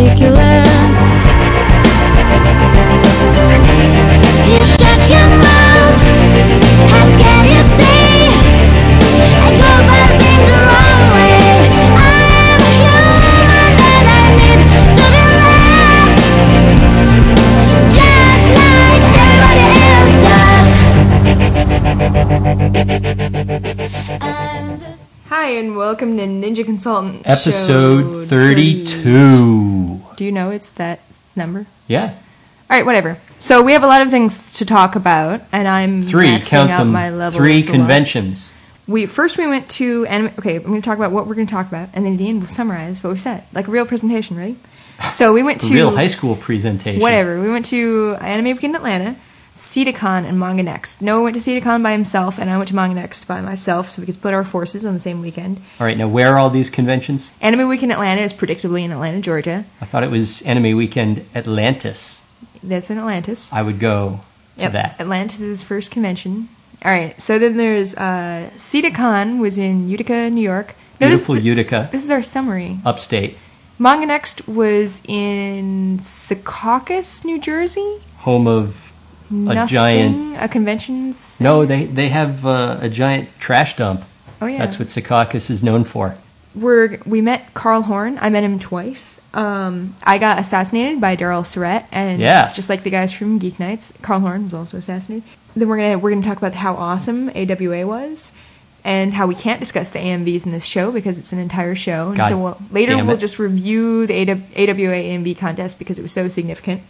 particular. You shut your mouth. How can you say I go about things the wrong way? I'm human and I need to be loved, just like everybody else does. Hi, and welcome to Ninja Consultant Episode 32. Do you know it's that number? Yeah. All right, whatever. So we have a lot of things to talk about, and I'm maxing out my levels. Three conventions. First we went to anime. Okay, I'm going to talk about what we're going to talk about, and then at the end we'll summarize what we said, like a real presentation, right? So we went to real high school presentation. Whatever. We went to Anime Weekend Atlanta, CitaCon, and Manga Next. Noah went to CitaCon by himself, and I went to Manga Next by myself, so we could split our forces on the same weekend. All right, now where are all these conventions? Anime Weekend Atlanta is predictably in Atlanta, Georgia. I thought it was Anime Weekend Atlantis. That's in Atlantis. I would go to that. Atlantis' first convention. All right, so then there's CitaCon was in Utica, New York. No, Beautiful Utica. This is our summary. Upstate. Manga Next was in Secaucus, New Jersey. Home of a convention. No, they have a giant trash dump. Oh yeah, that's what Secaucus is known for. We met Carl Horn. I met him twice. I got assassinated by Daryl Surratt, and just like the guys from Geek Nights, Carl Horn was also assassinated. Then we're gonna talk about how awesome AWA was, and how we can't discuss the AMVs in this show because it's an entire show. And so later we'll just review the AWA AMV contest because it was so significant.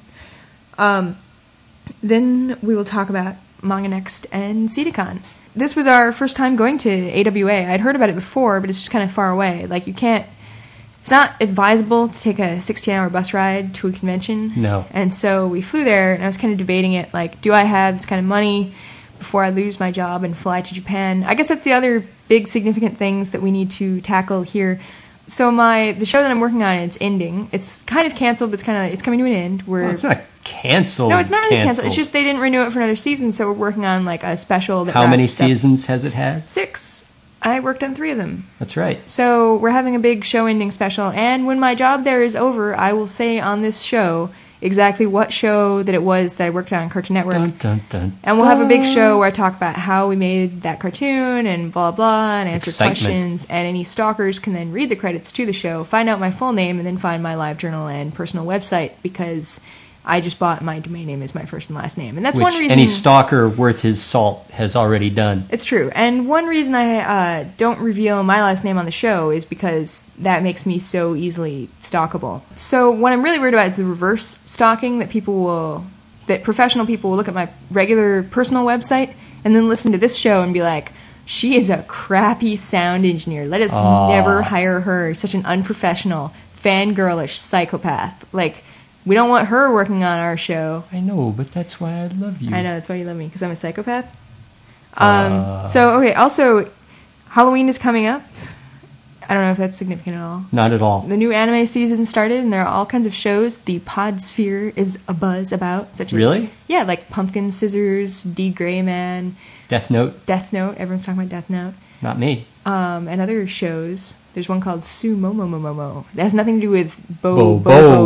Then we will talk about Manga Next and CitaCon. This was our first time going to AWA. I'd heard about it before, but it's just kind of far away. It's not advisable to take a 16-hour bus ride to a convention. No. And so we flew there, and I was kind of debating it, do I have this kind of money before I lose my job and fly to Japan? I guess that's the other big significant things that we need to tackle here. So the show that I'm working on, it's ending. It's kind of canceled, but it's coming to an end. It's not canceled. No, it's not really canceled. It's just they didn't renew it for another season, so we're working on a special. How many seasons has it had? 6. I worked on 3 of them. That's right. So we're having a big show ending special, and when my job there is over, I will say on this show exactly what show that it was that I worked on Cartoon Network. Dun, dun, dun, and we'll have a big show where I talk about how we made that cartoon and blah, blah, and answer questions. And any stalkers can then read the credits to the show, find out my full name, and then find my live journal and personal website because I just bought my domain name as my first and last name. And that's one reason... any stalker worth his salt has already done. It's true. And one reason I don't reveal my last name on the show is because that makes me so easily stalkable. So what I'm really worried about is the reverse stalking that professional people will look at my regular personal website and then listen to this show and be like, she is a crappy sound engineer. Let us never hire her. Such an unprofessional, fangirlish psychopath. We don't want her working on our show. I know, but that's why I love you. I know, that's why you love me, because I'm a psychopath. Also, Halloween is coming up. I don't know if that's significant at all. Not at all. The new anime season started, and there are all kinds of shows the Podsphere is abuzz about. Really? Yeah, like Pumpkin Scissors, D. Gray Man. Death Note. Everyone's talking about Death Note. Not me. And other shows. There's one called Sumomomomomo. That has nothing to do with Bo.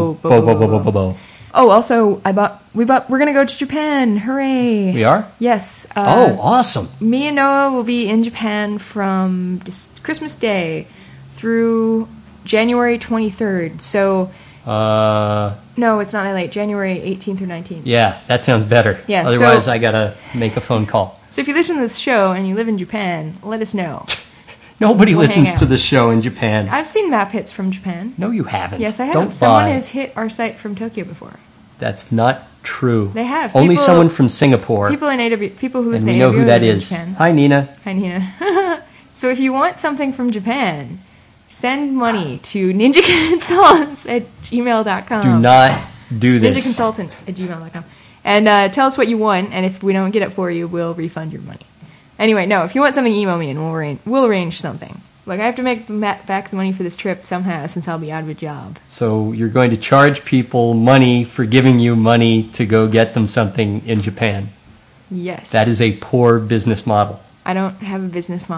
Oh, also, we're gonna go to Japan. Hooray! We are? Yes. Awesome. Me and Noah will be in Japan from Christmas Day through January 23rd. So, no, it's not that late. January 18th or 19th. Yeah, that sounds better. Yeah. Otherwise, I gotta make a phone call. So if you listen to this show and you live in Japan, let us know. Nobody listens to the show in Japan. I've seen map hits from Japan. No, you haven't. Yes, I have. Don't Someone lie. has hit our site from Tokyo before. That's not true. They have. Only someone from Singapore. People who listen to AW. And we know who that is. Japan. Hi, Nina. Hi, Nina. So if you want something from Japan, send money to ninjaconsultants@gmail.com. Do not do this. Ninjaconsultant@gmail.com. And tell us what you want, and if we don't get it for you, we'll refund your money. Anyway, no, if you want something, email me, and we'll arrange something. I have to make back the money for this trip somehow, since I'll be out of a job. So you're going to charge people money for giving you money to go get them something in Japan? Yes. That is a poor business model. I don't have a business model.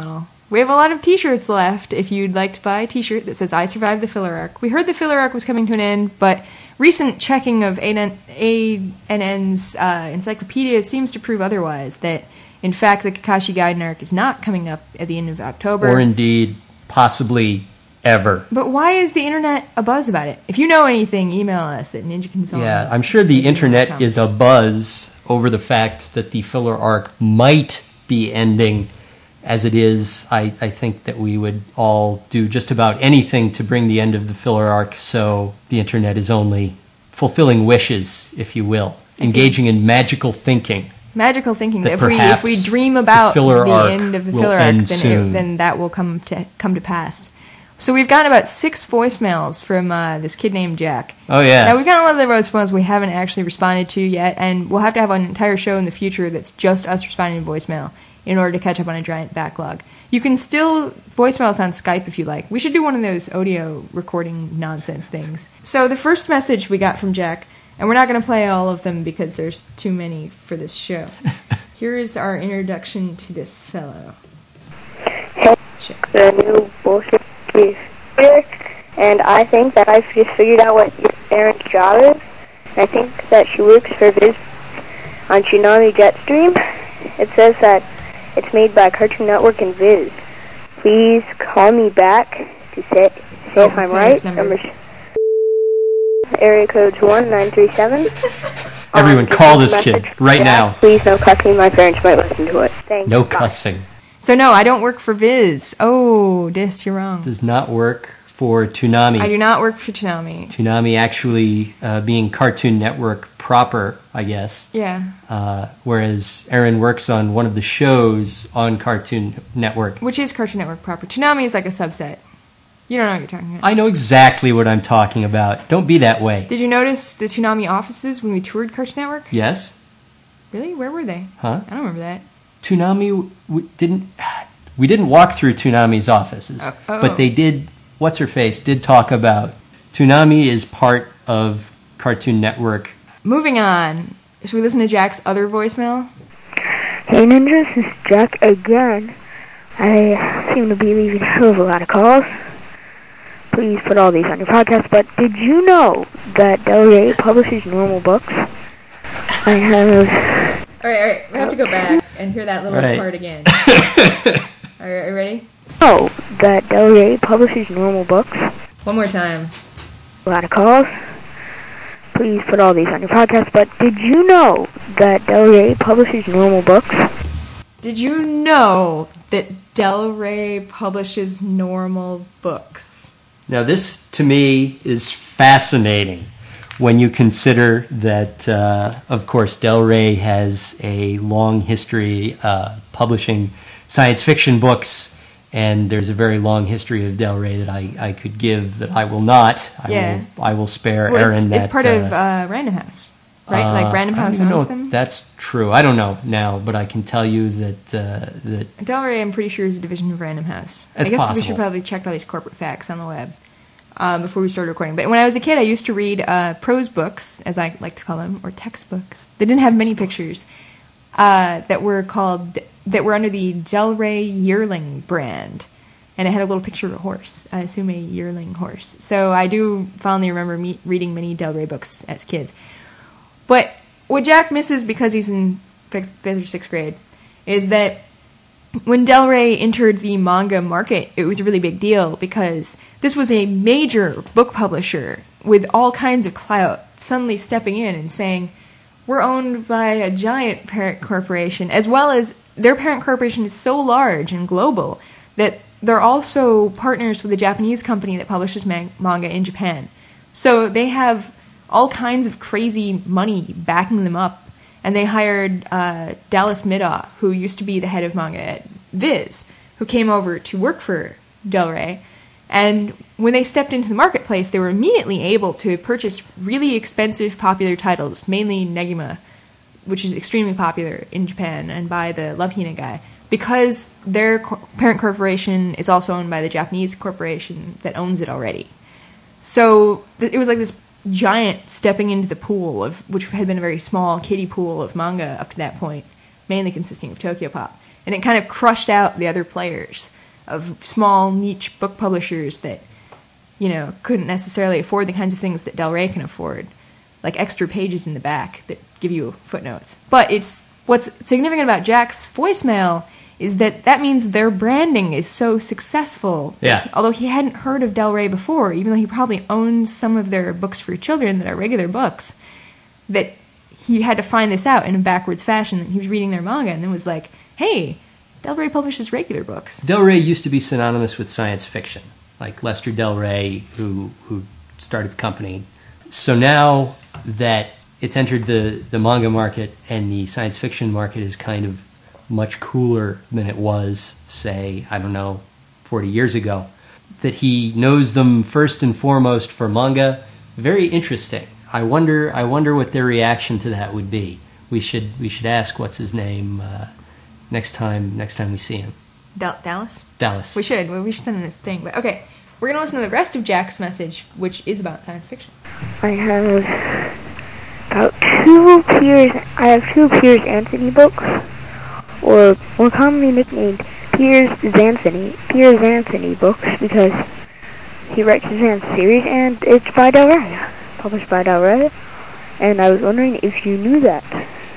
We have a lot of t-shirts left if you'd like to buy a t-shirt that says I survived the filler arc. We heard the filler arc was coming to an end, but recent checking of ANN's encyclopedia seems to prove otherwise, that in fact the Kakashi Gaiden arc is not coming up at the end of October. Or indeed, possibly ever. But why is the internet abuzz about it? If you know anything, email us at ninjaconsultant. Yeah, I'm sure the internet is abuzz over the fact that the filler arc might be ending. As it is, I think that we would all do just about anything to bring the end of the filler arc, so the internet is only fulfilling wishes, if you will, engaging in magical thinking. Magical thinking. That If we dream about the arc end of the will filler arc, end soon. then that will come to pass. So we've gotten about 6 voicemails from this kid named Jack. Oh, yeah. Now, we've gotten a lot of the voicemails we haven't actually responded to yet, and we'll have to have an entire show in the future that's just us responding to voicemail in order to catch up on a giant backlog. You can still voicemail us on Skype if you like. We should do one of those audio recording nonsense things. So the first message we got from Jack, and we're not going to play all of them because there's too many for this show. Here is our introduction to this fellow. Hey, the new bullshit is here, and I think that I've just figured out what Erin's job is. I think that she works for Viz on Tsunami Jetstream. It says that it's made by Cartoon Network and Viz. Please call me back to say if I'm right. Area code's 1937. Everyone call this kid right Jack, now. Please no cussing. My parents might listen to it. Thanks. No Bye. cussing. So no, I don't work for Viz. Oh, Dis, you're wrong. Does not work for Toonami. I do not work for Toonami. Toonami actually being Cartoon Network proper, I guess. Yeah. Whereas Erin works on one of the shows on Cartoon Network. Which is Cartoon Network proper. Toonami is like a subset. You don't know what you're talking about. I know exactly what I'm talking about. Don't be that way. Did you notice the Toonami offices when we toured Cartoon Network? Yes? Really? Where were they? Huh? I don't remember that. Toonami, we didn't walk through Toonami's offices, Oh. but they did, what's-her-face, did talk about Toonami is part of Cartoon Network. Moving on. Should we listen to Jack's other voicemail? Hey ninjas, this is Jack again. I seem to be leaving a hell of a lot of calls. Please put all these on your podcast, but did you know that Del Rey publishes normal books? I have... Alright. We have to go back and hear that little Right. part again. Are you ready? know that Del Rey publishes normal books. One more time. A lot of calls. Please put all these on your podcast, but did you know that Del Rey publishes normal books? Did you know that Del Rey publishes normal books? Now, this, to me, is fascinating when you consider that, of course, Del Rey has a long history publishing science fiction books, and there's a very long history of Del Rey that I could give that I will not. I will spare Well, Erin that. it's part of Random House, right? Like Random House I don't owns know if them? that's true. I don't know now, but I can tell you that Del Rey, I'm pretty sure, is a division of Random House. It's I guess we possible. should probably check all these corporate facts on the web before we started recording. But when I was a kid, I used to read prose books, as I like to call them, or textbooks. They didn't have many pictures that were under the Del Rey Yearling brand. And it had a little picture of a horse. I assume a yearling horse. So I do fondly remember reading many Del Rey books as kids. But what Jack misses because he's in 5th or 6th grade is that when Del Rey entered the manga market, it was a really big deal because this was a major book publisher with all kinds of clout suddenly stepping in and saying, we're owned by a giant parent corporation, as well as their parent corporation is so large and global that they're also partners with a Japanese company that publishes manga in Japan. So they have all kinds of crazy money backing them up. And they hired Dallas Midoff, who used to be the head of manga at Viz, who came over to work for Del Rey. And when they stepped into the marketplace, they were immediately able to purchase really expensive, popular titles, mainly Negima, which is extremely popular in Japan, and by the Love Hina guy, because their parent corporation is also owned by the Japanese corporation that owns it already. So it was like this giant stepping into the pool, of which had been a very small kiddie pool of manga up to that point, mainly consisting of Tokyopop. And it kind of crushed out the other players. of small niche book publishers that, couldn't necessarily afford the kinds of things that Del Rey can afford, like extra pages in the back that give you footnotes. But what's significant about Jack's voicemail is that means their branding is so successful. Yeah. Although he hadn't heard of Del Rey before, even though he probably owns some of their books for children that are regular books, that he had to find this out in a backwards fashion. And he was reading their manga and then was like, hey, Del Rey publishes regular books. Del Rey used to be synonymous with science fiction, like Lester Del Rey, who started the company. So now that it's entered the manga market and the science fiction market is kind of much cooler than it was, say, 40 years ago, that he knows them first and foremost for manga. Very interesting. I wonder what their reaction to that would be. We should ask what's his name next time we see him. Dallas? Dallas. We should send him this thing. But okay, we're going to listen to the rest of Jack's message, which is about science fiction. I have two Piers Anthony books, or more commonly nicknamed Piers Anthony books, because he writes his Zant series, and it's by Del Rey, published by Del Rey, and I was wondering if you knew that.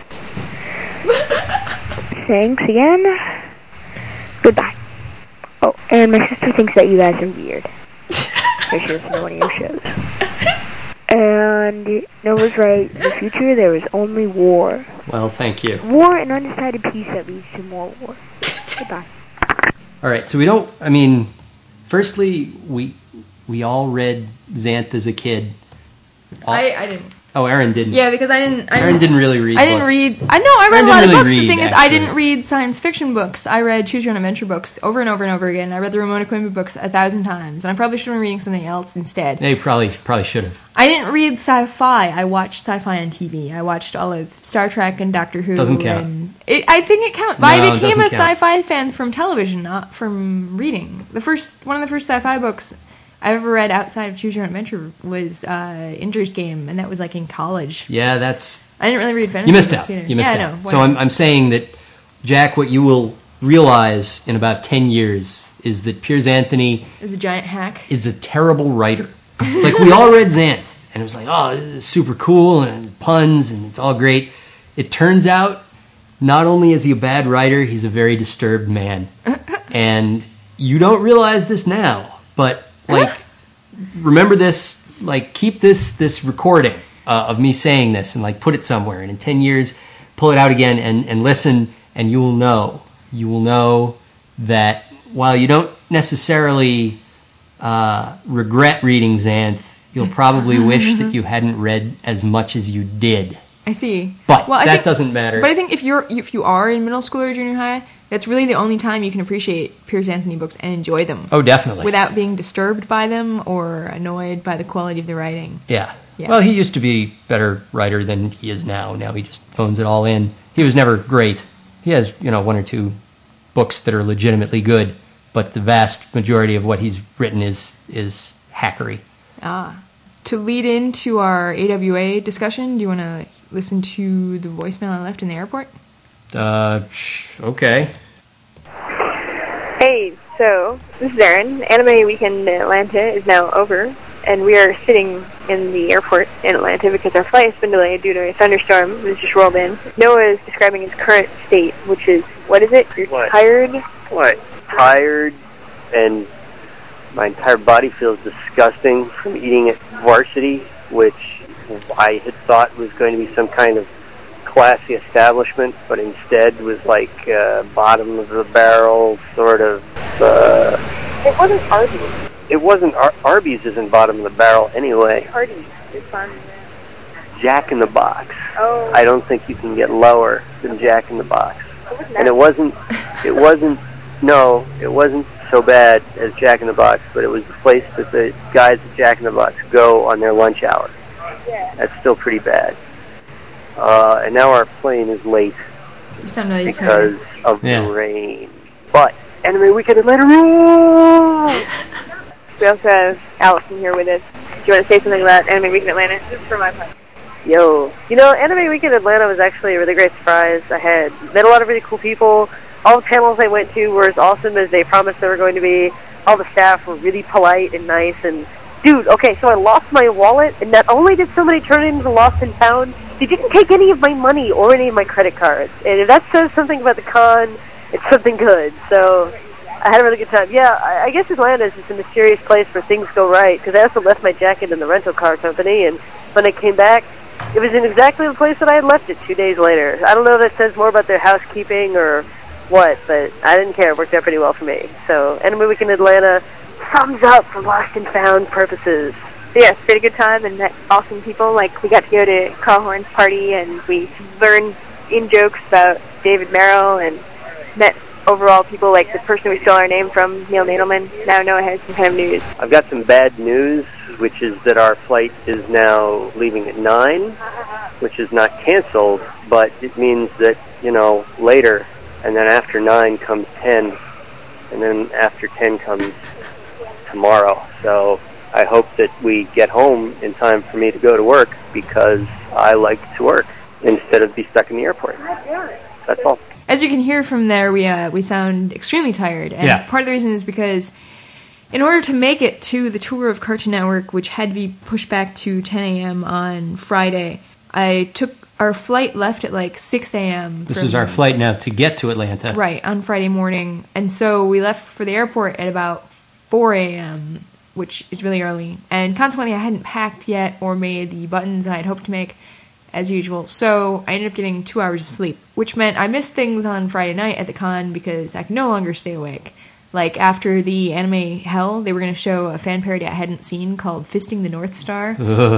Thanks again. Goodbye. Oh, and my sister thinks that you guys are weird. So she listens to one of your shows. And Noah's right. In the future, there is only war. Well, thank you. War and undecided peace that leads to more war. Goodbye. All right, so firstly, we all read Zant as a kid. I didn't. Oh, Aaron didn't. Yeah, because Aaron didn't really read. I didn't books. read. I read a lot of really books. The read, thing is, actually. I didn't read science fiction books. I read Choose Your Own Adventure books over and over and over again. I read the Ramona Quimby books 1,000 times, and I probably should have been reading something else instead. They probably should have. I didn't read sci-fi. I watched sci-fi on TV. I watched all of Star Trek and Doctor Who. Doesn't count. And I think it counts. No, I became it a doesn't count. sci-fi fan from television, not from reading. One of the first sci-fi books I ever read outside of Choose Your Own Adventure was Ender's Game, and that was like in college. Yeah, I didn't really read fantasy you missed books out. either. You missed yeah, out. No, So I'm saying that, Jack, what you will realize in about 10 years is that Piers Anthony It was a giant hack. is a terrible writer. Like, we all read Xanth, and it was like, oh, this is super cool, and puns, and it's all great. It turns out, not only is he a bad writer, he's a very disturbed man. And you don't realize this now, but, like, remember this, like, keep this recording of me saying this, and, like, put it somewhere, and in 10 years, pull it out again and listen, and you will know that while you don't necessarily regret reading Xanth, you'll probably wish that you hadn't read as much as you did. I see. But I that think, doesn't matter. But I think if you are in middle school or junior high, that's really the only time you can appreciate Piers Anthony books and enjoy them. Oh, definitely. Without being disturbed by them or annoyed by the quality of the writing. Yeah. Yeah. Well, he used to be a better writer than he is now. Now he just phones it all in. He was never great. He has, one or two books that are legitimately good, but the vast majority of what he's written is hackery. To lead into our AWA discussion, do you want to listen to the voicemail I left in the airport? Okay. Hey, so this is Aaron. Anime Weekend in Atlanta is now over, and we are sitting in the airport in Atlanta because our flight has been delayed due to a thunderstorm that just rolled in. Noah is describing his current state, which is, what is it? You're What? tired? What? Tired, and my entire body feels disgusting from eating at Varsity, which I had thought was going to be some kind of classy establishment, but instead was like bottom of the barrel sort of. It wasn't Arby's. It wasn't Arby's isn't bottom of the barrel anyway. Hardee's is fun. Jack in the Box. Oh. I don't think you can get lower than Jack in the Box. Wasn't And it wasn't so bad as Jack in the Box, but it was the place that the guys at Jack in the Box go on their lunch hour. Yeah. That's still pretty bad. And now our plane is late You sound really because of Yeah. the rain. But Anime Weekend Atlanta rules! We also have Allison here with us. Do you want to say something about Anime Weekend Atlanta? Just for my part. Yo. Anime Weekend Atlanta was actually a really great surprise. I met a lot of really cool people. all the panels I went to were as awesome as they promised they were going to be. All the staff were really polite and nice. And dude, okay, so I lost my wallet, and not only did somebody turn it into lost and found, they didn't take any of my money or any of my credit cards. And if that says something about the con, it's something good. So I had a really good time. Yeah, I guess Atlanta is just a mysterious place where things go right, because I also left my jacket in the rental car company, and when I came back, it was in exactly the place that I had left it 2 days later. I don't know if that says more about their housekeeping or what, but I didn't care. It worked out pretty well for me. So, Anime Week in Atlanta, thumbs up for lost and found purposes. Yeah, it's been a good time and met awesome people. Like, we got to go to Carl Horn's party, and we learned in-jokes about David Merrill, and met overall people like the person we stole our name from, Neil Nadelman. Now Noah has some kind of news. I've got some bad news, which is that our flight is now leaving at 9, which is not canceled, but it means that, later, and then after 9 comes 10, and then after 10 comes tomorrow. So I hope that we get home in time for me to go to work, because I like to work instead of be stuck in the airport. That's all. As you can hear from there, we sound extremely tired, and part of the reason is because in order to make it to the tour of Cartoon Network, which had to be pushed back to 10 a.m. on Friday, our flight left at like 6 a.m. This is our flight now to get to Atlanta. Right, on Friday morning, and so we left for the airport at about 4 a.m., which is really early, and consequently I hadn't packed yet or made the buttons I had hoped to make, as usual. So I ended up getting 2 hours of sleep, which meant I missed things on Friday night at the con because I could no longer stay awake. Like, after the Anime Hell, they were going to show a fan parody I hadn't seen called Fisting the North Star.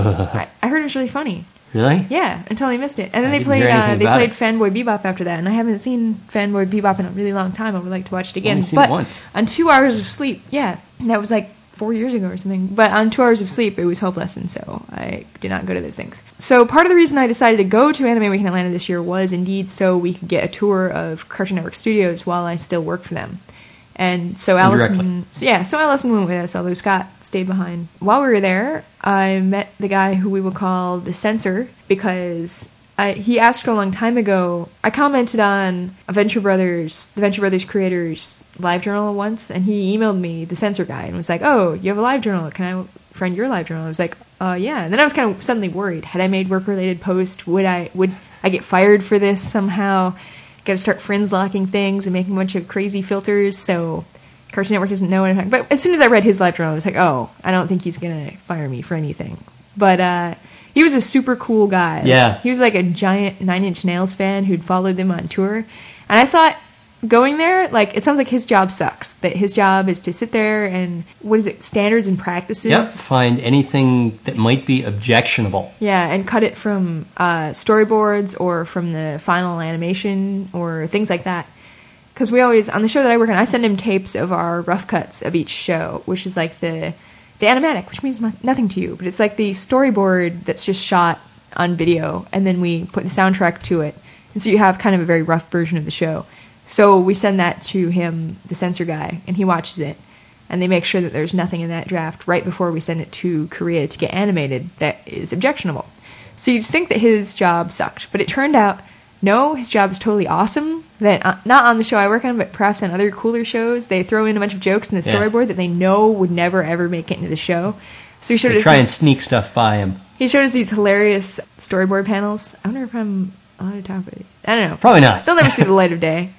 I heard it was really funny. Really? Yeah, until I missed it. And then they played Fanboy Bebop after that, and I haven't seen Fanboy Bebop in a really long time. I would like to watch it again. Only seen it once. On 2 hours of sleep, and that was like 4 years ago or something. But on 2 hours of sleep, it was hopeless, and so I did not go to those things. So part of the reason I decided to go to Anime Week in Atlanta this year was indeed so we could get a tour of Cartoon Network Studios while I still work for them. And so Allison went with us, although Scott stayed behind. While we were there, I met the guy who we will call the censor, because he asked a long time ago. I commented on the Venture Brothers creators' live journal once, and he emailed me, the censor guy, and was like, "Oh, you have a live journal? Can I friend your live journal?" I was like, "Yeah." And then I was kind of suddenly worried. Had I made work-related posts, would I get fired for this somehow? Got to start friends locking things and making a bunch of crazy filters, so Cartoon Network doesn't know what I'm talking about. But as soon as I read his live journal, I was like, oh, I don't think he's going to fire me for anything. But he was a super cool guy. Yeah. He was like a giant Nine Inch Nails fan who'd followed them on tour. And I thought, going there, like, it sounds like his job sucks. That his job is to sit there and, standards and practices? Yep, find anything that might be objectionable. Yeah, and cut it from storyboards or from the final animation or things like that. Because we always, on the show that I work on, I send him tapes of our rough cuts of each show, which is like the animatic, which means nothing to you, but it's like the storyboard that's just shot on video, and then we put the soundtrack to it. And so you have kind of a very rough version of the show. So we send that to him, the censor guy, and he watches it. And they make sure that there's nothing in that draft right before we send it to Korea to get animated that is objectionable. So you'd think that his job sucked, but it turned out, no, his job is totally awesome. That not on the show I work on, but perhaps on other cooler shows, they throw in a bunch of jokes in the storyboard that they know would never ever make it into the show. So he showed us. Try and sneak stuff by him. He showed us these hilarious storyboard panels. I wonder if I'm allowed to talk about it. I don't know. Probably not. They'll never see the light of day.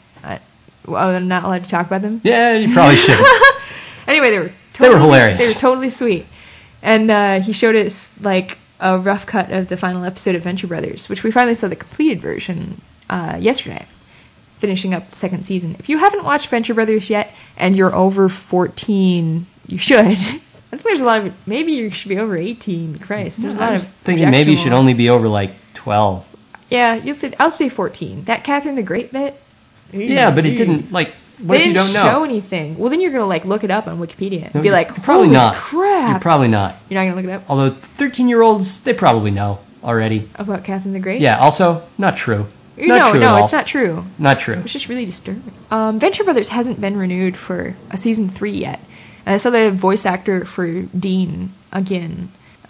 I'm not allowed to talk about them? Yeah, you probably should. Anyway, they were hilarious. They were totally sweet. And he showed us like a rough cut of the final episode of Venture Brothers, which we finally saw the completed version yesterday, finishing up the second season. If you haven't watched Venture Brothers yet and you're over 14, you should. I think there's a lot of, maybe you should be over 18. Christ, there's a lot of thinking maybe you should only be over like 12. Yeah, I'll say 14. That Catherine the Great bit. Yeah, but it didn't, like, what if you don't know? They didn't show anything. Well, then you're going to, like, look it up on Wikipedia and be like, probably holy not. crap. You're probably not. You're not going to look it up? Although 13-year-olds, they probably know already. About Catherine the Great? Yeah, also, not true. No, it's not true. Not true. It's just really disturbing. Venture Brothers hasn't been renewed for a season 3 yet. And I saw the voice actor for Dean again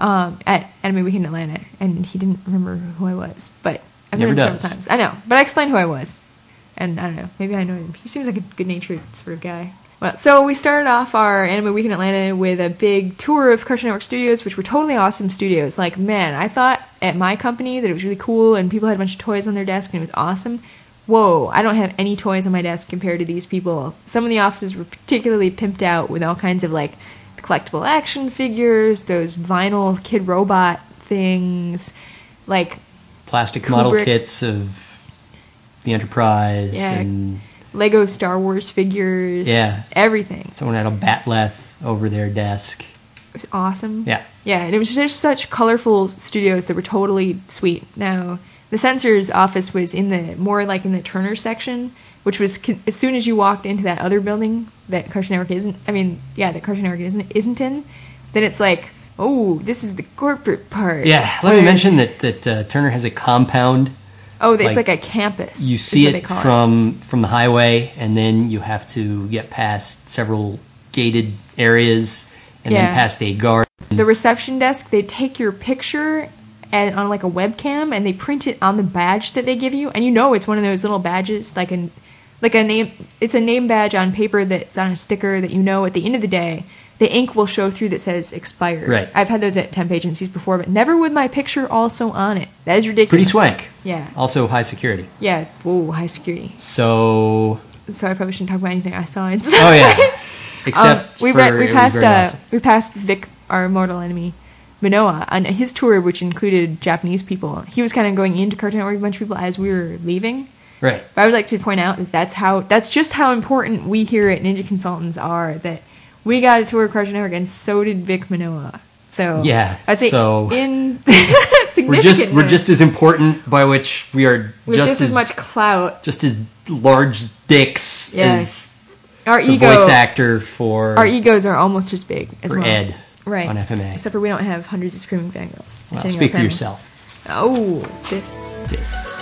at Anime Week in Atlanta, and he didn't remember who I was. But I've met him several times. I know, but I explained who I was. And I don't know, maybe I know him. He seems like a good-natured sort of guy. Well, so we started off our Anime Week in Atlanta with a big tour of Cartoon Network studios, which were totally awesome studios. Like, man, I thought at my company that it was really cool and people had a bunch of toys on their desk and it was awesome. Whoa, I don't have any toys on my desk compared to these people. Some of the offices were particularly pimped out with all kinds of, like, collectible action figures, those vinyl Kid Robot things, like... Plastic Kubrick. model kits of the Enterprise and... Lego Star Wars figures. Yeah. Everything. Someone had a Batleth over their desk. It was awesome. Yeah. Yeah, and it was just such colorful studios that were totally sweet. Now, the Censor's office was in the the Turner section, which was as soon as you walked into that other building that Cartoon Network that Cartoon Network isn't in, then it's like, oh, this is the corporate part. Yeah, let me mention that Turner has a compound. Oh, it's like a campus. You see it from the highway, and then you have to get past several gated areas, and then past a guard. The reception desk, they take your picture and on like a webcam, and they print it on the badge that they give you, and you know it's one of those little badges, like a name. It's a name badge on paper that's on a sticker that you know at the end of the day. The ink will show through that says expired. Right. I've had those at temp agencies before, but never with my picture also on it. That is ridiculous. Pretty swank. Yeah. Also high security. Yeah. Whoa, high security. So I probably shouldn't talk about anything I saw inside. Oh yeah. Except we it was very awesome. We passed Vic, our mortal enemy, Manoa, on his tour, which included Japanese people. He was kind of going into Cartoon Network with a bunch of people as we were leaving. Right. But I would like to point out that that's just how important we here at Ninja Consultants are. That we got a tour of Cartoon Network, and so did Vic Manoa. So yeah, I'd say so significant. we're just as important, by which we are just as much clout, just as large dicks as our the voice actor for our egos are almost as big as well. Ed right on FMA. Except for we don't have hundreds of screaming fangirls. Well, speak for yourself. Oh, this.